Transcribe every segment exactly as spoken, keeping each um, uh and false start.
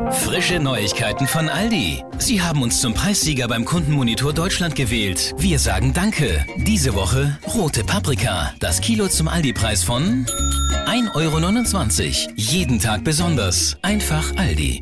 Frische Neuigkeiten von Aldi. Sie haben uns zum Preissieger beim Kundenmonitor Deutschland gewählt. Wir sagen Danke. Diese Woche rote Paprika. Das Kilo zum Aldi-Preis von ein Euro neunundzwanzig. Jeden Tag besonders. Einfach Aldi.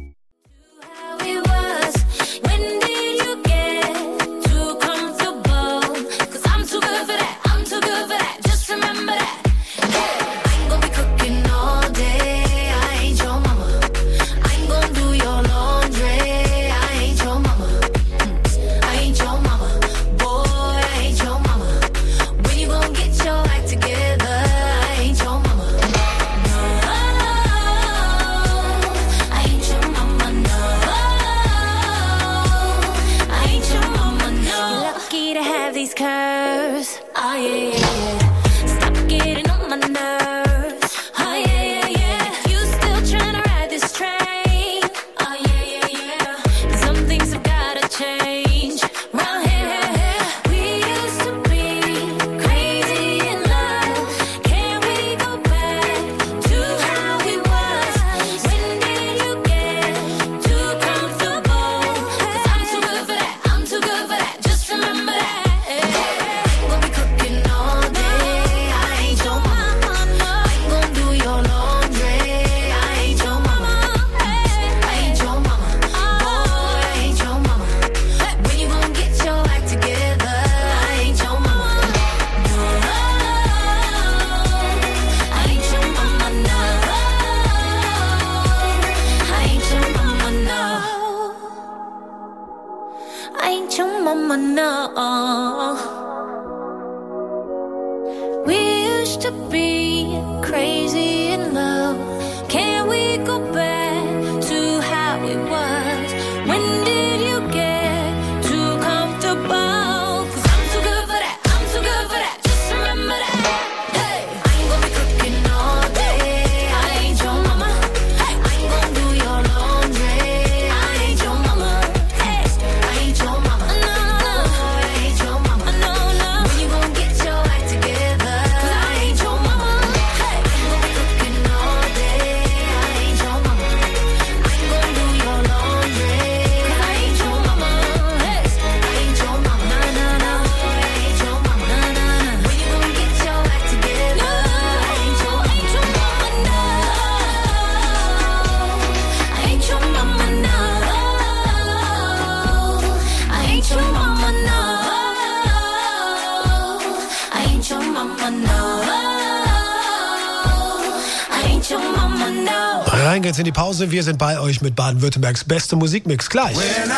Rein geht's in die Pause. Wir sind bei euch mit Baden-Württembergs beste Musikmix. Gleich.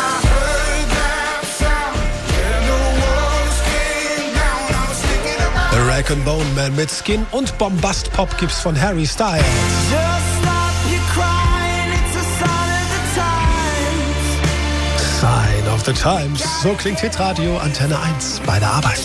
The Rag and Bone Man mit Skin und Bombast Pop gibt's von Harry Styles. Sign of the Times. So klingt Hitradio Antenne eins bei der Arbeit.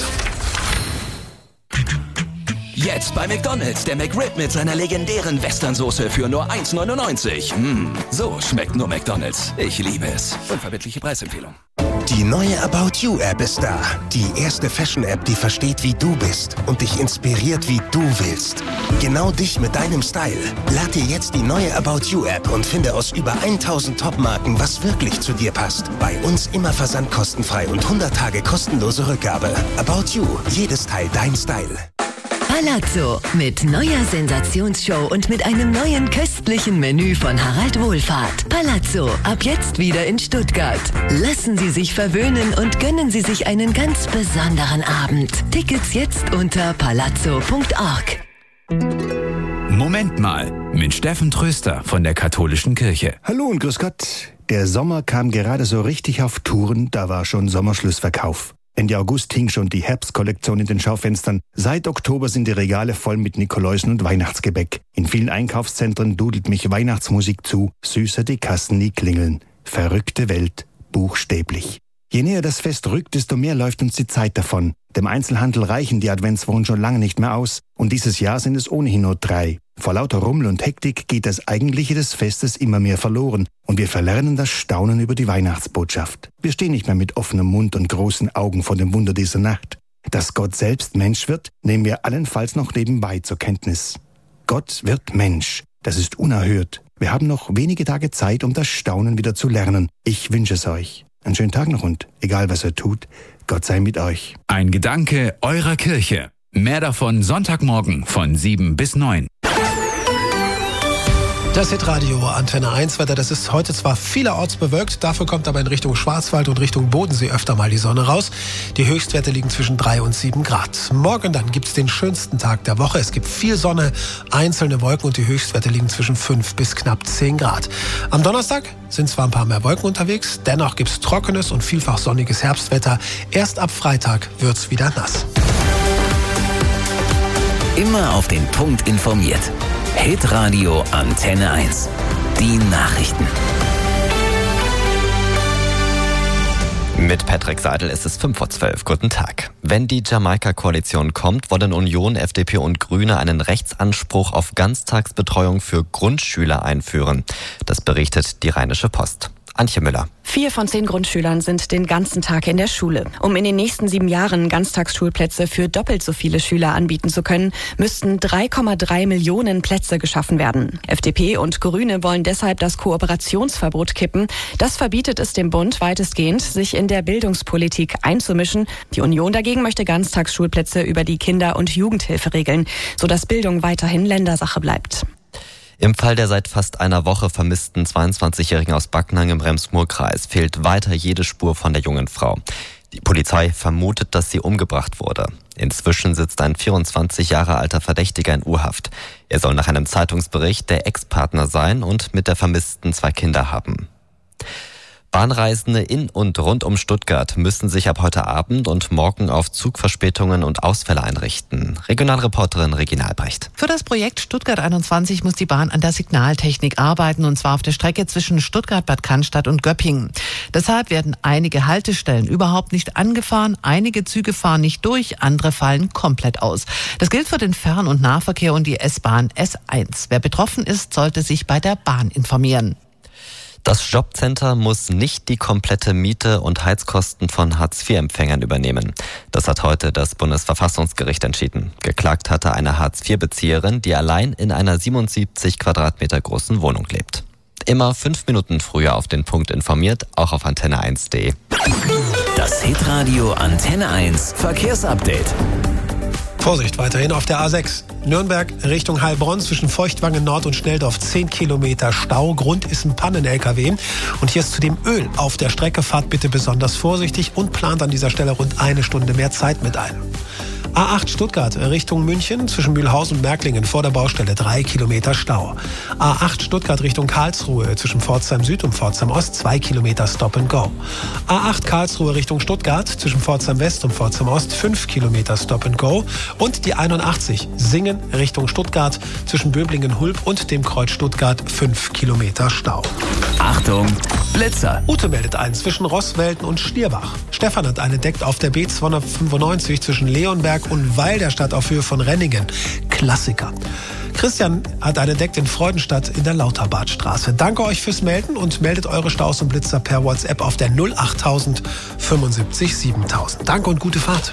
Jetzt bei McDonald's der McRib mit seiner legendären Westernsoße für nur eins neunundneunzig. Mmh, so schmeckt nur McDonald's. Ich liebe es. Unverbindliche Preisempfehlung. Die neue About You App ist da. Die erste Fashion-App, die versteht, wie du bist und dich inspiriert, wie du willst. Genau dich mit deinem Style. Lad dir jetzt die neue About You App und finde aus über tausend Top-Marken, was wirklich zu dir passt. Bei uns immer versandkostenfrei und hundert Tage kostenlose Rückgabe. About You. Jedes Teil dein Style. Palazzo mit neuer Sensationsshow und mit einem neuen köstlichen Menü von Harald Wohlfahrt. Palazzo, ab jetzt wieder in Stuttgart. Lassen Sie sich verwöhnen und gönnen Sie sich einen ganz besonderen Abend. Tickets jetzt unter palazzo punkt org. Moment mal, mit Steffen Tröster von der Katholischen Kirche. Hallo und grüß Gott. Der Sommer kam gerade so richtig auf Touren, da war schon Sommerschlussverkauf. Ende August hing schon die Herbstkollektion in den Schaufenstern. Seit Oktober sind die Regale voll mit Nikoläusen und Weihnachtsgebäck. In vielen Einkaufszentren dudelt mich Weihnachtsmusik zu. Süßer die Kassen nie klingeln. Verrückte Welt, buchstäblich. Je näher das Fest rückt, desto mehr läuft uns die Zeit davon. Dem Einzelhandel reichen die Adventswochen schon lange nicht mehr aus. Und dieses Jahr sind es ohnehin nur drei. Vor lauter Rummel und Hektik geht das Eigentliche des Festes immer mehr verloren. Und wir verlernen das Staunen über die Weihnachtsbotschaft. Wir stehen nicht mehr mit offenem Mund und großen Augen vor dem Wunder dieser Nacht. Dass Gott selbst Mensch wird, nehmen wir allenfalls noch nebenbei zur Kenntnis. Gott wird Mensch. Das ist unerhört. Wir haben noch wenige Tage Zeit, um das Staunen wieder zu lernen. Ich wünsche es euch. Einen schönen Tag noch und egal was ihr tut, Gott sei mit euch. Ein Gedanke eurer Kirche. Mehr davon Sonntagmorgen von sieben bis neun. Das Hitradio Antenne eins Wetter, das ist heute zwar vielerorts bewölkt, dafür kommt aber in Richtung Schwarzwald und Richtung Bodensee öfter mal die Sonne raus. Die Höchstwerte liegen zwischen drei und sieben Grad. Morgen dann gibt's den schönsten Tag der Woche. Es gibt viel Sonne, einzelne Wolken und die Höchstwerte liegen zwischen fünf bis knapp zehn Grad. Am Donnerstag sind zwar ein paar mehr Wolken unterwegs, dennoch gibt's trockenes und vielfach sonniges Herbstwetter. Erst ab Freitag wird's wieder nass. Immer auf den Punkt informiert. Hitradio Antenne eins. Die Nachrichten. Mit Patrick Seidel ist es fünf vor zwölf. Guten Tag. Wenn die Jamaika-Koalition kommt, wollen Union, F D P und Grüne einen Rechtsanspruch auf Ganztagsbetreuung für Grundschüler einführen. Das berichtet die Rheinische Post. Antje Müller. Vier von zehn Grundschülern sind den ganzen Tag in der Schule. Um in den nächsten sieben Jahren Ganztagsschulplätze für doppelt so viele Schüler anbieten zu können, müssten drei Komma drei Millionen Plätze geschaffen werden. F D P und Grüne wollen deshalb das Kooperationsverbot kippen. Das verbietet es dem Bund weitestgehend, sich in der Bildungspolitik einzumischen. Die Union dagegen möchte Ganztagsschulplätze über die Kinder- und Jugendhilfe regeln, sodass Bildung weiterhin Ländersache bleibt. Im Fall der seit fast einer Woche vermissten zweiundzwanzigjährigen aus Backnang im Rems-Murr-Kreis fehlt weiter jede Spur von der jungen Frau. Die Polizei vermutet, dass sie umgebracht wurde. Inzwischen sitzt ein vierundzwanzig Jahre alter Verdächtiger in U-Haft. Er soll nach einem Zeitungsbericht der Ex-Partner sein und mit der Vermissten zwei Kinder haben. Bahnreisende in und rund um Stuttgart müssen sich ab heute Abend und morgen auf Zugverspätungen und Ausfälle einrichten. Regionalreporterin Regina Albrecht. Für das Projekt Stuttgart einundzwanzig muss die Bahn an der Signaltechnik arbeiten, und zwar auf der Strecke zwischen Stuttgart, Bad Cannstatt und Göppingen. Deshalb werden einige Haltestellen überhaupt nicht angefahren, einige Züge fahren nicht durch, andere fallen komplett aus. Das gilt für den Fern- und Nahverkehr und die S-Bahn S eins. Wer betroffen ist, sollte sich bei der Bahn informieren. Das Jobcenter muss nicht die komplette Miete und Heizkosten von Hartz vier Empfängern übernehmen. Das hat heute das Bundesverfassungsgericht entschieden. Geklagt hatte eine Hartz vier Bezieherin, die allein in einer siebenundsiebzig Quadratmeter großen Wohnung lebt. Immer fünf Minuten früher auf den Punkt informiert, auch auf antenne eins punkt de. Das Hitradio Antenne eins Verkehrsupdate. Vorsicht, weiterhin auf der A sechs. Nürnberg Richtung Heilbronn zwischen Feuchtwangen Nord und Schnelldorf zehn Kilometer Stau. Grund ist ein Pannen-L K W. Und hier ist zudem Öl auf der Strecke. Fahrt bitte besonders vorsichtig und plant an dieser Stelle rund eine Stunde mehr Zeit mit ein. A acht Stuttgart Richtung München zwischen Mühlhausen und Märklingen vor der Baustelle drei Kilometer Stau. A acht Stuttgart Richtung Karlsruhe zwischen Pforzheim Süd und Pforzheim Ost zwei Kilometer Stop and Go. A acht Karlsruhe Richtung Stuttgart zwischen Pforzheim West und Pforzheim Ost fünf Kilometer Stop and Go. Und die einundachtzig Singen Richtung Stuttgart zwischen Böblingen-Hulb und dem Kreuz Stuttgart fünf Kilometer Stau. Achtung, Blitzer. Ute meldet einen zwischen Rosswelten und Stierbach. Stefan hat einen entdeckt auf der B zweihundertfünfundneunzig zwischen Leonberg und Weil der Stadt auf Höhe von Renningen. Klassiker. Christian hat einen entdeckt in Freudenstadt in der Lauterbadstraße. Danke euch fürs Melden und meldet eure Staus und Blitzer per WhatsApp auf der null achttausend fünfundsiebzig siebentausend. Danke und gute Fahrt.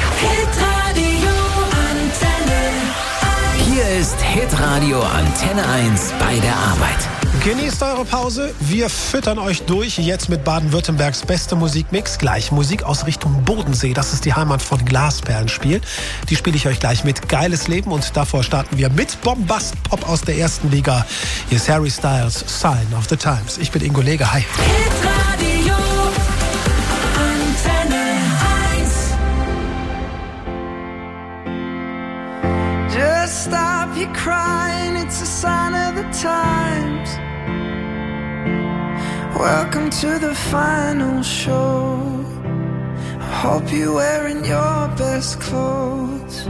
Hitradio Antenne eins. Hier ist Hitradio Antenne eins bei der Arbeit. Genießt eure Pause. Wir füttern euch durch jetzt mit Baden-Württembergs beste Musikmix. Gleich Musik aus Richtung Bodensee. Das ist die Heimat von Glasperlenspiel. Die spiele ich euch gleich mit. Geiles Leben. Und davor starten wir mit Bombast-Pop aus der ersten Liga. Hier ist Harry Styles, Sign of the Times. Ich bin Ingo Leger. Hi. Hitradio Antenne eins. Just stop your crying. It's a sign of the times. Welcome to the final show. I hope you're wearing your best clothes.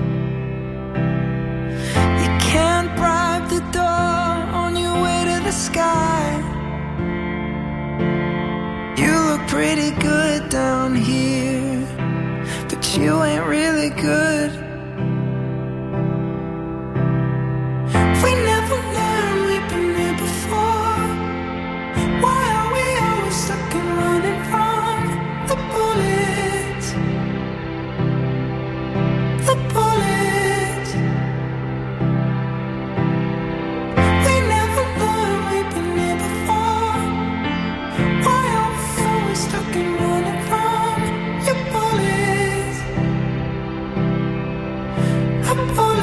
You can't bribe the door on your way to the sky. You look pretty good down here, but you ain't really good. We never learned, we've been here before. Why are we always stuck and running from the bullets? The bullets. We never learned, we've the bullet.